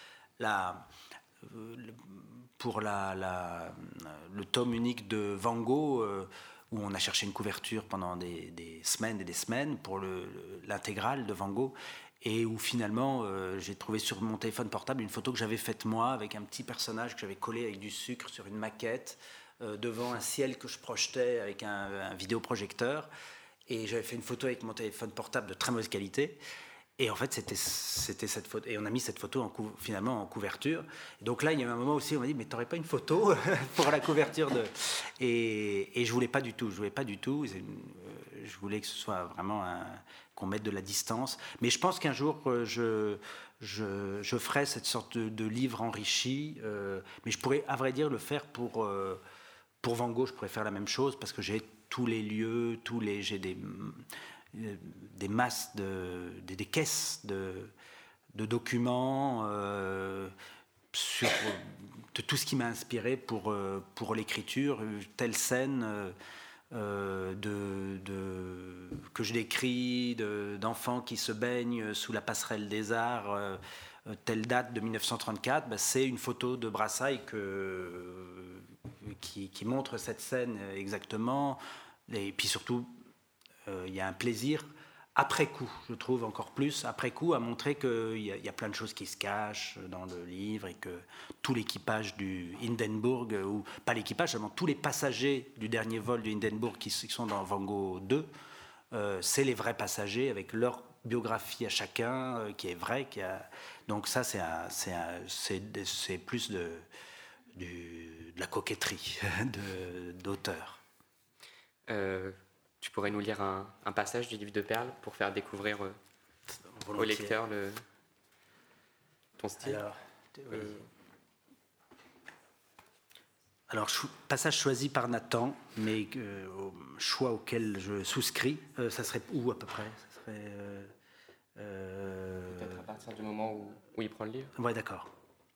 Speaker 2: le tome unique de Van Gogh où on a cherché une couverture pendant des semaines et des semaines pour l'intégrale de Van Gogh, et où finalement j'ai trouvé sur mon téléphone portable une photo que j'avais faite moi avec un petit personnage que j'avais collé avec du sucre sur une maquette devant un ciel que je projetais avec un vidéoprojecteur, et j'avais fait une photo avec mon téléphone portable de très mauvaise qualité, et en fait c'était cette photo, et on a mis cette photo finalement en couverture. Et donc là il y a eu un moment aussi où on m'a dit mais t'aurais pas une photo pour la couverture et je voulais pas du tout, je voulais que ce soit vraiment qu'on mette de la distance, mais je pense qu'un jour je ferai cette sorte de livre enrichi, mais je pourrais à vrai dire le faire pour Van Gogh. Je pourrais faire la même chose parce que j'ai tous les lieux, j'ai des masses, des caisses de documents de tout ce qui m'a inspiré pour l'écriture. Telle scène que je décris d'enfants qui se baignent sous la passerelle des arts, telle date de 1934, c'est une photo de Brassailles qui montre cette scène exactement. Et puis surtout, il y a un plaisir après coup, je trouve encore plus après coup, à montrer qu'il y a plein de choses qui se cachent dans le livre, et que tout l'équipage du Hindenburg, ou pas l'équipage, seulement tous les passagers du dernier vol du Hindenburg qui sont dans Van Gogh 2, c'est les vrais passagers avec leur biographie à chacun qui est vraie. Donc ça, c'est plus de la coquetterie d'auteur.
Speaker 1: Tu pourrais nous lire un passage du livre de perles pour faire découvrir au lecteur ton style?
Speaker 2: Alors, passage choisi par Nathan, mais choix auquel je souscris. Ça serait où à peu près? Ça serait
Speaker 1: peut-être à partir du moment où il prend le livre.
Speaker 2: Ouais, d'accord.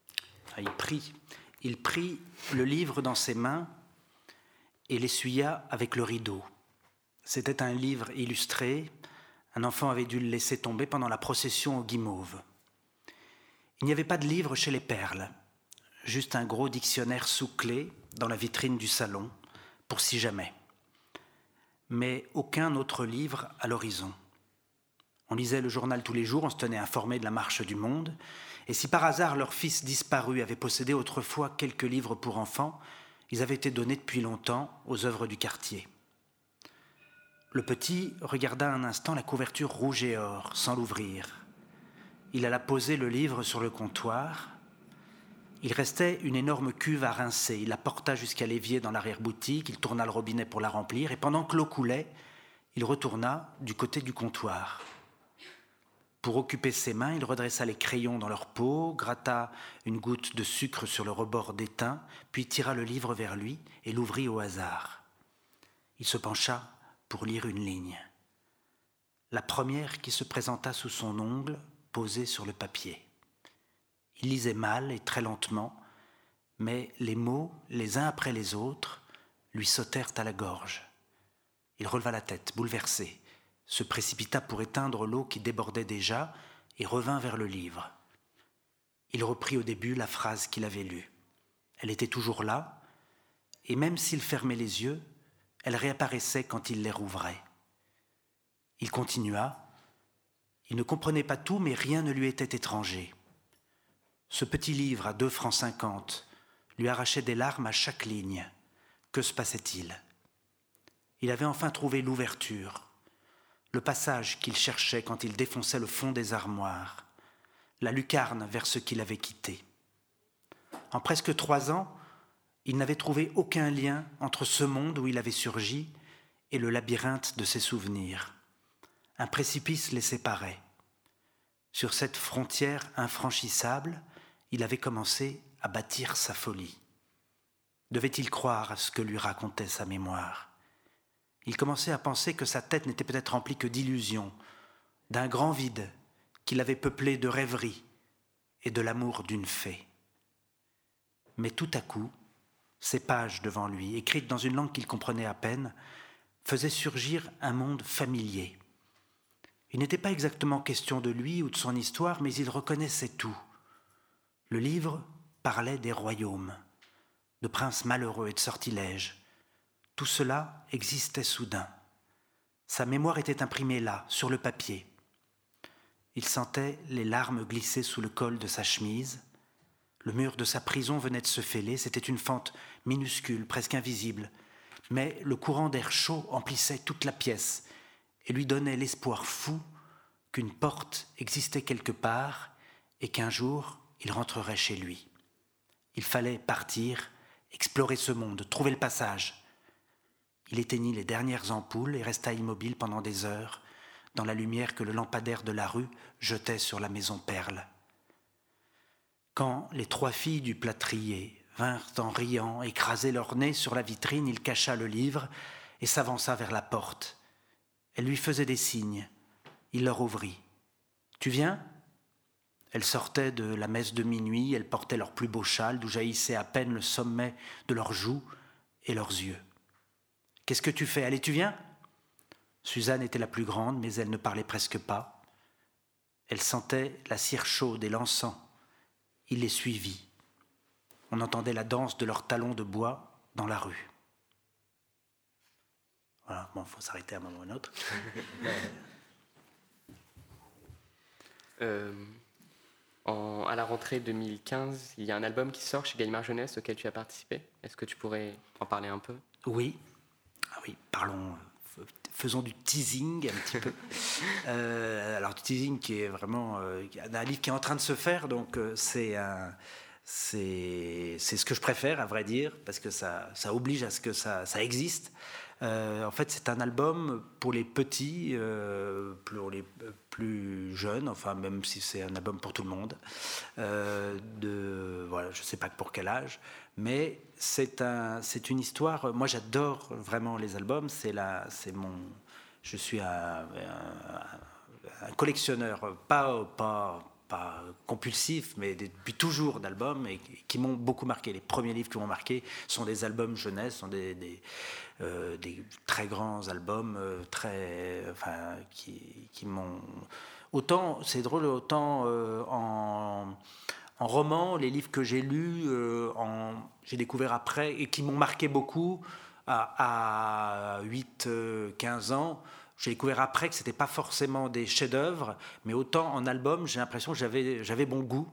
Speaker 2: Il prit le livre dans ses mains et l'essuya avec le rideau. C'était un livre illustré. Un enfant avait dû le laisser tomber pendant la procession aux guimauves. Il n'y avait pas de livre chez les Perles, juste un gros dictionnaire sous clé dans la vitrine du salon, pour si jamais. Mais aucun autre livre à l'horizon. On lisait le journal tous les jours, on se tenait informé de la marche du monde, et si par hasard leur fils disparu avait possédé autrefois quelques livres pour enfants, ils avaient été donnés depuis longtemps aux œuvres du quartier. Le petit regarda un instant la couverture rouge et or, sans l'ouvrir. Il alla poser le livre sur le comptoir. Il restait une énorme cuve à rincer. Il la porta jusqu'à l'évier dans l'arrière-boutique, il tourna le robinet pour la remplir, et pendant que l'eau coulait, il retourna du côté du comptoir. Pour occuper ses mains, il redressa les crayons dans leur peau, gratta une goutte de sucre sur le rebord d'étain, puis tira le livre vers lui et l'ouvrit au hasard. Il se pencha pour lire une ligne. La première qui se présenta sous son ongle, posée sur le papier. Il lisait mal et très lentement, mais les mots, les uns après les autres, lui sautèrent à la gorge. Il releva la tête, bouleversé, se précipita pour éteindre l'eau qui débordait déjà et revint vers le livre. Il reprit au début la phrase qu'il avait lue. Elle était toujours là, et même s'il fermait les yeux, elles réapparaissaient quand il les rouvrait. Il continua. Il ne comprenait pas tout, mais rien ne lui était étranger. Ce petit livre à 2,50 francs lui arrachait des larmes à chaque ligne. Que se passait-il ? Il avait enfin trouvé l'ouverture, le passage qu'il cherchait quand il défonçait le fond des armoires, la lucarne vers ce qu'il avait quitté. En presque 3 ans, il n'avait trouvé aucun lien entre ce monde où il avait surgi et le labyrinthe de ses souvenirs. Un précipice les séparait. Sur cette frontière infranchissable, il avait commencé à bâtir sa folie. Devait-il croire à ce que lui racontait sa mémoire ? Il commençait à penser que sa tête n'était peut-être remplie que d'illusions, d'un grand vide qu'il avait peuplé de rêveries et de l'amour d'une fée. Mais tout à coup, ces pages devant lui, écrites dans une langue qu'il comprenait à peine, faisaient surgir un monde familier. Il n'était pas exactement question de lui ou de son histoire, mais il reconnaissait tout. Le livre parlait des royaumes, de princes malheureux et de sortilèges. Tout cela existait soudain. Sa mémoire était imprimée là, sur le papier. Il sentait les larmes glisser sous le col de sa chemise. Le mur de sa prison venait de se fêler, c'était une fente minuscule, presque invisible, mais le courant d'air chaud emplissait toute la pièce et lui donnait l'espoir fou qu'une porte existait quelque part et qu'un jour il rentrerait chez lui. Il fallait partir, explorer ce monde, trouver le passage. Il éteignit les dernières ampoules et resta immobile pendant des heures dans la lumière que le lampadaire de la rue jetait sur la maison Perle. Quand les 3 filles du plâtrier vinrent en riant écraser leur nez sur la vitrine, il cacha le livre et s'avança vers la porte. Elles lui faisaient des signes. Il leur ouvrit. « Tu viens ?» Elles sortaient de la messe de minuit, elles portaient leurs plus beaux châles d'où jaillissait à peine le sommet de leurs joues et leurs yeux. « Qu'est-ce que tu fais ? Allez, tu viens ?» Suzanne était la plus grande, mais elle ne parlait presque pas. Elle sentait la cire chaude et l'encens. Il les suivit. On entendait la danse de leurs talons de bois dans la rue. Voilà, bon, il faut s'arrêter à un moment ou à un autre.
Speaker 1: À la rentrée 2015, il y a un album qui sort chez Gallimard Jeunesse auquel tu as participé. Est-ce que tu pourrais en parler un peu ?
Speaker 2: Oui. Ah oui, faisons du teasing un petit peu. Alors du teasing qui est vraiment un livre qui est en train de se faire, donc c'est ce que je préfère, à vrai dire, parce que ça oblige à ce que ça existe. En fait, c'est un album pour les petits, pour les plus jeunes, enfin même si c'est un album pour tout le monde. Voilà, je ne sais pas pour quel âge, mais c'est une histoire. Moi, j'adore vraiment les albums. Je suis un collectionneur, pas compulsif, mais depuis toujours d'albums et qui m'ont beaucoup marqué. Les premiers livres qui m'ont marqué sont des albums jeunesse, sont des très grands albums, qui m'ont... Autant, c'est drôle, autant en roman, les livres que j'ai lus, j'ai découvert après et qui m'ont marqué beaucoup à 8-15 ans. J'ai découvert après que ce n'était pas forcément des chefs-d'œuvre, mais autant en album, j'ai l'impression que j'avais bon goût.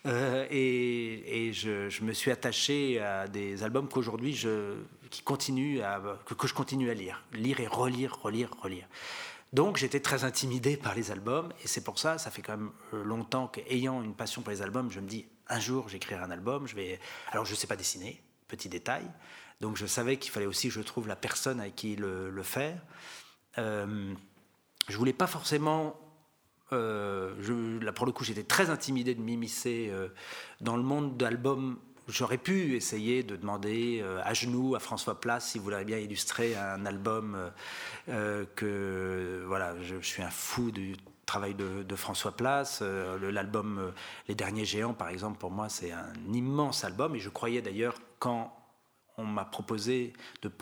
Speaker 2: Et je me suis attaché à des albums qu'aujourd'hui, que je continue à lire et relire. Donc j'étais très intimidé par les albums, et c'est pour ça fait quand même longtemps qu'ayant une passion pour les albums, je me dis, un jour j'écrirai un album, alors je ne sais pas dessiner, petit détail, donc je savais qu'il fallait aussi que je trouve la personne avec qui le faire. Je voulais pas forcément... là pour le coup, j'étais très intimidé de m'immiscer dans le monde d'albums. J'aurais pu essayer de demander à genoux à François Place s'il voulait bien illustrer un album voilà, je suis un fou du travail de François Place. L'album Les Derniers Géants, par exemple, pour moi, c'est un immense album. Et je croyais d'ailleurs, quand on m'a proposé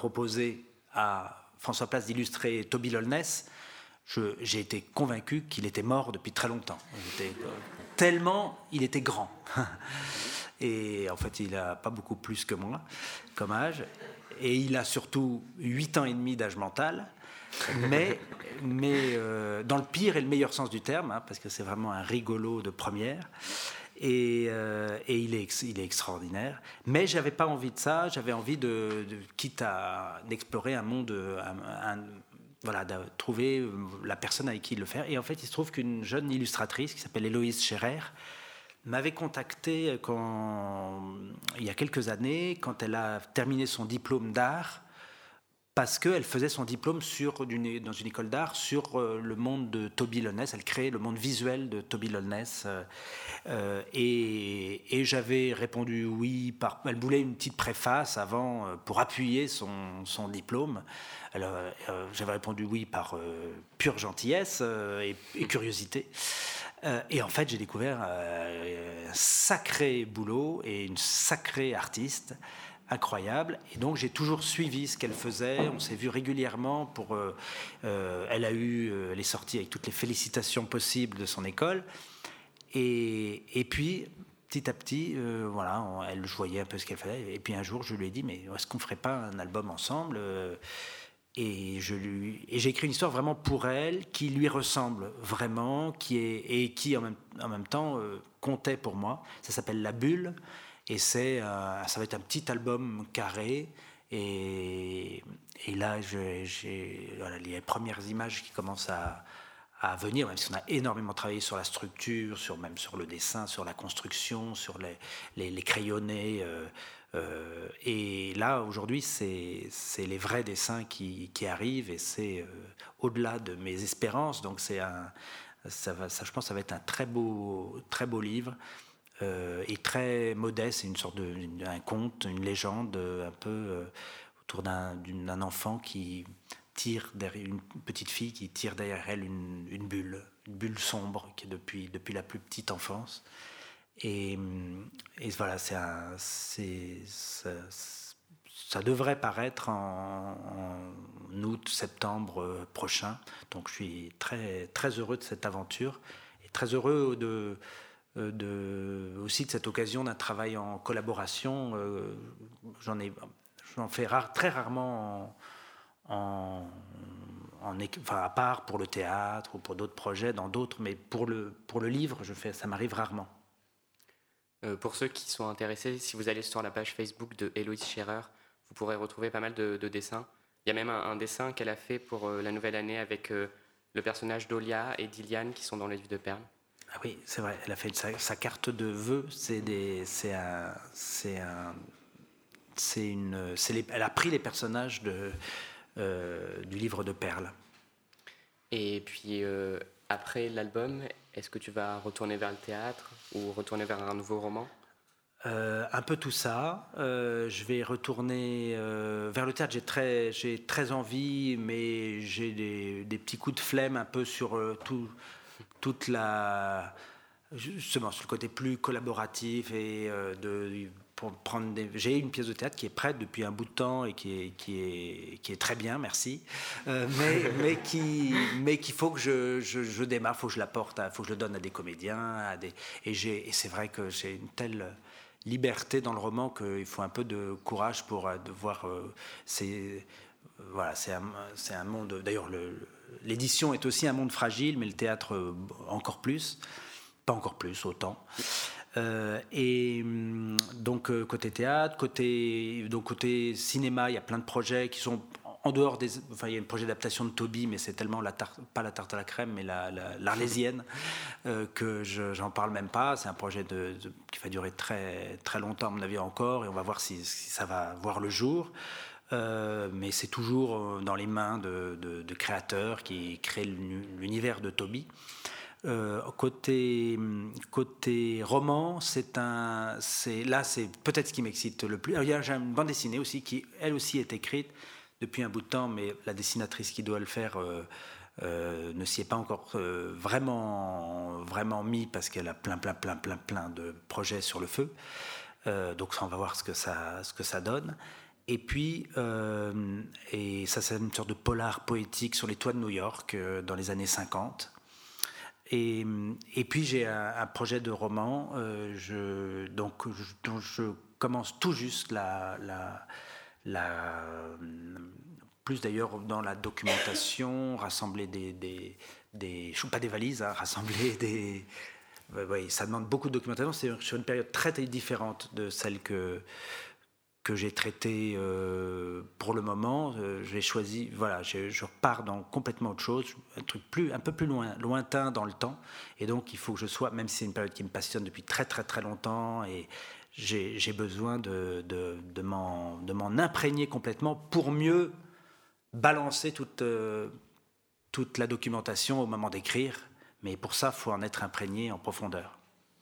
Speaker 2: à François Place d'illustrer Toby Lolness, j'ai été convaincu qu'il était mort depuis très longtemps. Tellement il était grand. Et en fait, il n'a pas beaucoup plus que moi comme âge. et il a surtout 8 ans et demi d'âge mental, mais dans le pire et le meilleur sens du terme, hein, parce que c'est vraiment un rigolo de première. Et il est extraordinaire. Mais j'avais pas envie de ça. J'avais envie quitte à d'explorer un monde, voilà, de trouver la personne avec qui le faire. Et en fait, il se trouve qu'une jeune illustratrice qui s'appelle Héloïse Scherer m'avait contacté il y a quelques années, quand elle a terminé son diplôme d'art, parce qu'elle faisait son diplôme dans une école d'art sur le monde de Toby Lowness. Elle créait le monde visuel de Toby Lowness. Et j'avais répondu oui. Elle voulait une petite préface avant pour appuyer son diplôme. Alors, j'avais répondu oui par pure gentillesse et curiosité. Et en fait, j'ai découvert un sacré boulot et une sacrée artiste. Incroyable. Et donc, j'ai toujours suivi ce qu'elle faisait. On s'est vu régulièrement. Elle est sortie avec toutes les félicitations possibles de son école. Et puis, petit à petit, voilà, je voyais un peu ce qu'elle faisait. Et puis un jour, je lui ai dit, mais est-ce qu'on ne ferait pas un album ensemble ? Et j'ai écrit une histoire vraiment pour elle, qui lui ressemble vraiment, et qui en même temps comptait pour moi. Ça s'appelle La Bulle. Et ça va être un petit album carré. Et là, voilà, il y a les premières images qui commencent à venir, même si on a énormément travaillé sur la structure, même sur le dessin, sur la construction, sur les crayonnés. Et là, aujourd'hui, c'est les vrais dessins qui arrivent, et c'est au-delà de mes espérances. Donc, je pense que ça va être un très beau livre. Et très modeste, c'est une sorte un conte, une légende un peu autour d'un enfant qui tire derrière une petite fille qui tire derrière elle une bulle sombre qui est depuis la plus petite enfance. Et voilà, ça devrait paraître en août, septembre prochain. Donc je suis très, très heureux de cette aventure et très heureux aussi de cette occasion d'un travail en collaboration. J'en fais très rarement à part pour le théâtre ou pour d'autres projets, dans d'autres, mais pour le livre, ça m'arrive rarement.
Speaker 1: Pour ceux qui sont intéressés, si vous allez sur la page Facebook de Héloïse Scherer, vous pourrez retrouver pas mal de dessins. Il y a même un dessin qu'elle a fait pour la nouvelle année avec le personnage d'Olia et d'Iliane qui sont dans les livres de Perles.
Speaker 2: Ah oui, c'est vrai, elle a fait sa carte de vœux, elle a pris les personnages du livre de Perles.
Speaker 1: Et puis, après l'album, est-ce que tu vas retourner vers le théâtre ou retourner vers un nouveau roman ?
Speaker 2: Un peu tout ça. Je vais retourner vers le théâtre. J'ai très envie, mais j'ai des petits coups de flemme un peu sur justement sur le côté plus collaboratif et j'ai une pièce de théâtre qui est prête depuis un bout de temps et qui est très bien, merci, mais qu'il faut que je démarre, faut que je la porte, faut que je le donne à des comédiens, et c'est vrai que j'ai une telle liberté dans le roman qu'il faut un peu de courage pour voir. Voilà, c'est un monde. D'ailleurs, l'édition est aussi un monde fragile, mais le théâtre encore plus. Pas encore plus, autant. Et donc, côté théâtre, côté cinéma, il y a plein de projets qui sont en dehors des. Enfin, il y a un projet d'adaptation de Toby, mais c'est tellement pas la tarte à la crème, mais l'Arlésienne, que j'en parle même pas. C'est un projet qui va durer très, très longtemps, à mon avis, encore, et on va voir si ça va voir le jour. Mais c'est toujours dans les mains de créateurs qui créent l'univers de Toby. Côté roman, c'est peut-être ce qui m'excite le plus. Alors, j'ai une bande dessinée aussi qui, elle aussi, est écrite depuis un bout de temps, mais la dessinatrice qui doit le faire ne s'y est pas encore vraiment mis parce qu'elle a plein de projets sur le feu. Donc ça, on va voir ce que ça donne. Et puis, et ça, c'est une sorte de polar poétique sur les toits de New York dans les années 50. Et puis, j'ai un projet de roman dont je commence tout juste plus d'ailleurs dans la documentation, rassembler pas des valises, hein, rassembler des... Oui, ça demande beaucoup de documentation. C'est sur une période très différente de celle que j'ai traitée pour le moment. J'ai choisi, voilà, je repars dans complètement autre chose, un peu plus lointain dans le temps. Et donc, il faut que je sois, même si c'est une période qui me passionne depuis très très très longtemps, et j'ai besoin de m'en imprégner complètement pour mieux balancer toute la documentation au moment d'écrire. Mais pour ça, il faut en être imprégné en profondeur.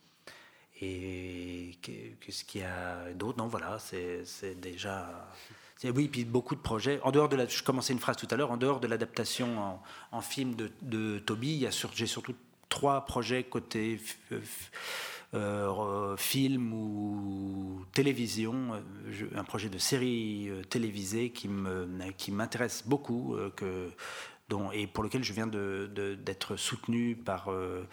Speaker 2: Et qu'est-ce qu'il y a d'autre? Non, voilà, c'est déjà... Oui, puis beaucoup de projets. En dehors je commençais une phrase tout à l'heure, en dehors de l'adaptation en film de Toby, j'ai surtout 3 projets côté film ou télévision. Un projet de série télévisée qui m'intéresse beaucoup, et pour lequel je viens d'être soutenu par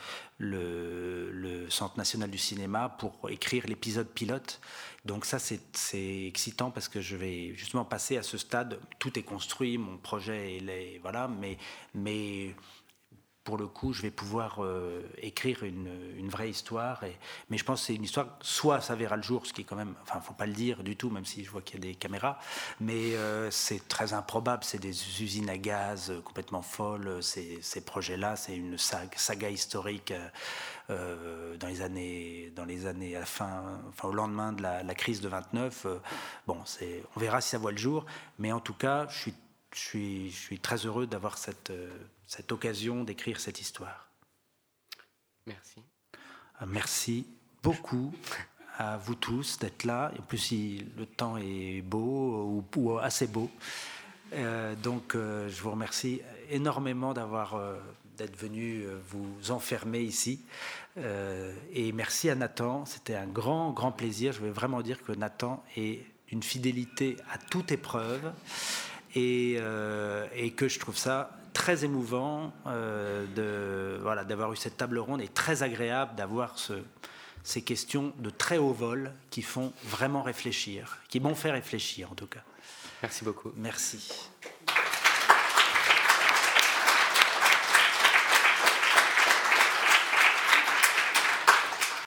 Speaker 2: le Centre national du cinéma pour écrire l'épisode pilote. Donc ça, c'est excitant parce que je vais justement passer à ce stade. Tout est construit, mon projet, voilà, mais pour le coup, je vais pouvoir écrire une vraie histoire. Mais je pense que c'est une histoire, soit ça verra le jour, ce qui est quand même... Enfin, il ne faut pas le dire du tout, même si je vois qu'il y a des caméras. Mais c'est très improbable. C'est des usines à gaz complètement folles. Ces projets-là, c'est une saga historique dans les années à la fin, au lendemain de la crise de 29. Bon, on verra si ça voit le jour. Mais en tout cas, je suis très heureux d'avoir cette occasion d'écrire cette histoire.
Speaker 1: Merci.
Speaker 2: Merci beaucoup à vous tous d'être là. En plus, si le temps est beau ou assez beau. Donc, je vous remercie énormément d'être venu vous enfermer ici. Et merci à Nathan. C'était un grand, grand plaisir. Je veux vraiment dire que Nathan est d'une fidélité à toute épreuve. Et que je trouve ça très émouvant d'avoir eu cette table ronde, et très agréable d'avoir ces questions de très haut vol qui font vraiment réfléchir, qui m'ont fait réfléchir en tout cas.
Speaker 1: Merci beaucoup.
Speaker 2: Merci.